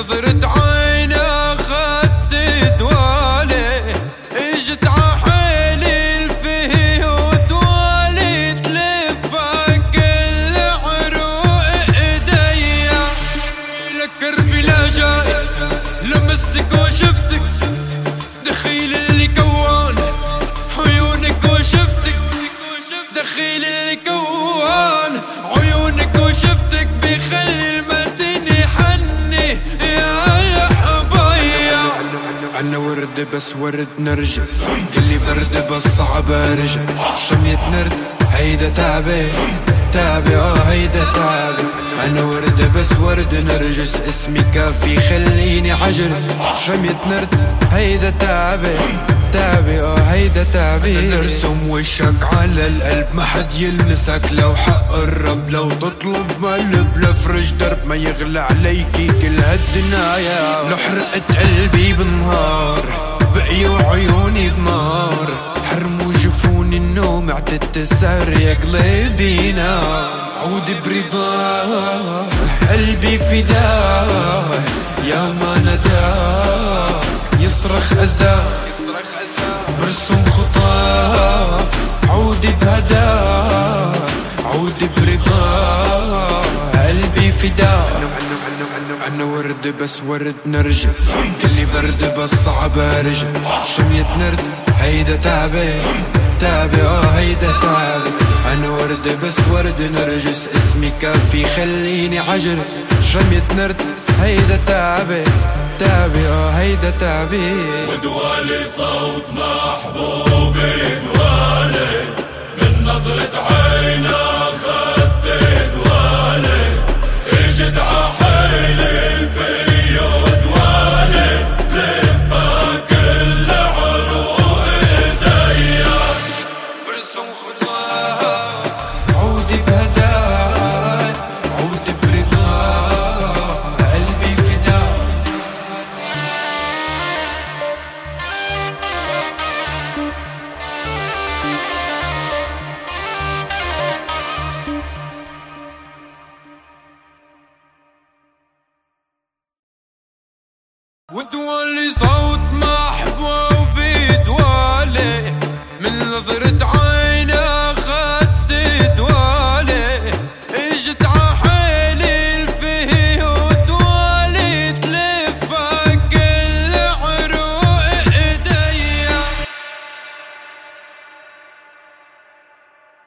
نظرة عين اخدت دوالي، اجت عحيلي الفيه وتوالي تلفها كل عروق ايديا. لك قربي لا جاي لمستك وشفتك، دخيل اللي كوان عيونك وشفتك، دخيل اللي كوان عيونك وشفتك، بيخلي المدينة حني يا حبايا. أنا ورد بس ورد نرجس، قلي برد بس صعب ارجع، شمية نرد هيدا تعبي تعبي هيدا تعبي. أنا ورد بس ورد نرجس، اسمي كافي خليني عجل، شمية نرد هيدا تعبي تعبي هيدا تعبي. أنا نرسم وشك على القلب ما حد يلمسك، لو حق الرب لو تطلب مقلب، لفرج درب ما يغلى عليكي كل هالدنايا. لو حرقت قلبي بالنهار بقيوا عيوني دمار، حرموا جفوني النوم اعتدت السهر يا قلبي نام. عودي برضاه قلبي فداه، يا ما نداه يصرخ أذاه، برسم خطاه عودي بهداه، عودي برضاه قلبي فداه. أنا ورد بس ورد نرجس، قلي برد بس صعب ارجع، شمية نرد هيدا تعبي تعبي هيدا تعبي. أنا ورد بس ورد نرجس، اسمي كافي خليني عجل، شمية نرد هيدا تعبي تعبي هيدا تعبي. ودوالي صوت محبوبي دوالي، من نظرة عين اخدت دوالي، اجت عحيلي الفي ودوالي تلفها كل عروق ايديا. برسم خطاك عودي بهداك، عودي برضاك قلبي فداك. ودوالي صوت محبوبي دوالي، من نظرة